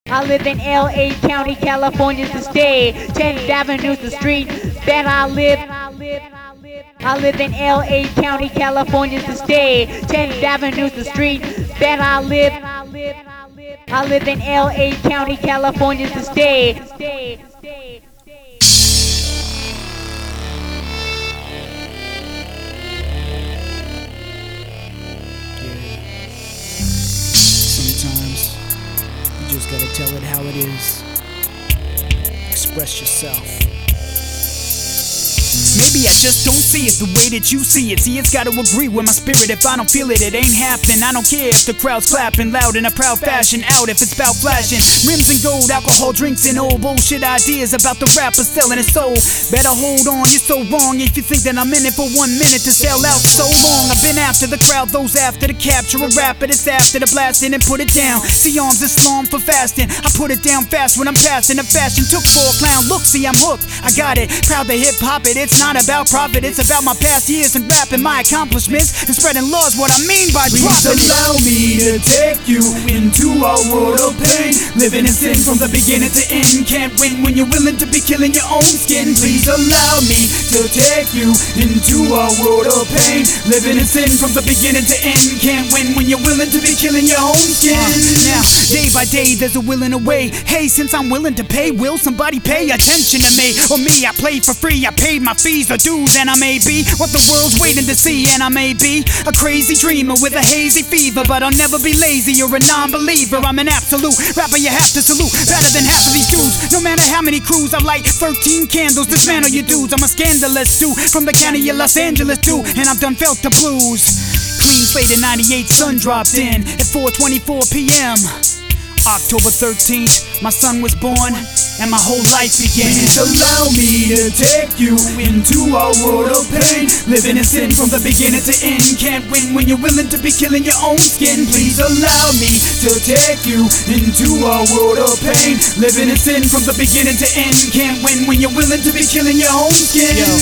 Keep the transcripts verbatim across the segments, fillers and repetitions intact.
I live in L A County, California's the state. tenth Avenue's the street that I live. I live in L A County, California's the state. tenth Avenue's the street that I live. I live in L A County, California's the state. Sometimes you just gotta tell it how it is. Express yourself. Maybe I just don't see it the way that you see it. See, it's gotta agree with my spirit. If I don't feel it, it ain't happening. I don't care if the crowd's clapping loud in a proud fashion. Out if it's about flashing rims and gold, alcohol, drinks, and old bullshit ideas about the rapper selling his soul. Better hold on, you're so wrong if you think that I'm in it for one minute to sell out so long. I've been after the crowd, those after the capture a rapper that's after the blasting and put it down. See, arms Islam for fasting. I put it down fast when I'm passing the fashion. Took for a clown, look, see, I'm hooked. I got it, proud to hip hop it. It's not about profit, it's about my past years and rapping, my accomplishments and spreading laws. What I mean by Please dropping it. allow me to take you into a world of pain. Living in sin from the beginning to end. Can't win when you're willing to be killing your own skin. Please allow me to take you into a world of pain. Living in sin from the beginning to end. Can't win when you're willing to be killing your own skin. Uh, now, day by day, there's a will and a way. Hey, since I'm willing to pay, will somebody pay attention to me? Or me, I play for free, I paid my fees or dues, and I may be what the world's waiting to see. And I may be a crazy dreamer with a hazy fever, but I'll never be lazy or a non-believer. I'm an absolute rapper you have to salute, better than half of these dudes. No matter how many crews, I light thirteen candles, dismantle your dudes. I'm a scandalous too, from the county of Los Angeles too, and I've done felt the blues. Clean slate in ninety-eight, sun dropped in at four twenty-four p m October thirteenth, my son was born, and my whole life began. Please allow me to take you into a world of pain. Living in sin from the beginning to end. Can't win when you're willing to be killing your own skin. Please allow me to take you into a world of pain. Living in sin from the beginning to end. Can't win when you're willing to be killing your own skin. Yo,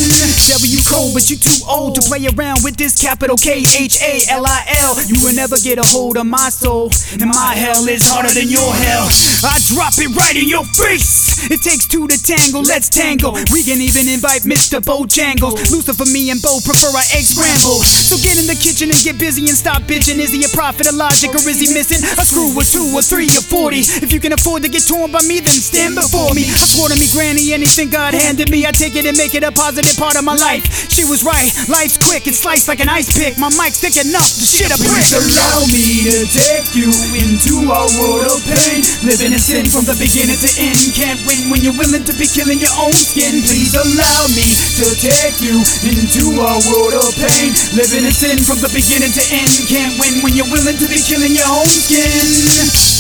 W cold, but you too old to play around with this capital K H A L I L. You will never get a hold of my soul, and my hell is harder than your hell. I drop it right in your face. It takes two to tangle, let's tangle. We can even invite Mister Bojangles. Lucifer, me and Bo prefer our egg scramble. So get in the kitchen and get busy and stop bitching. Is he a prophet of logic, or is he missing a screw or two or three or forty? If you can afford to get torn by me, then stand before me. I swore to me granny, anything God handed me, I take it and make it a positive part of my life. She was right, life's quick, it's sliced like an ice pick. My mic's thick enough to shit a brick. Please allow me to take you into a world of pain. Living in sin from the beginning to end. Can't win when you're willing to be killing your own skin. Please allow me to take you into a world of pain. Living in sin from the beginning to end. Can't win when you're willing to be killing your own skin.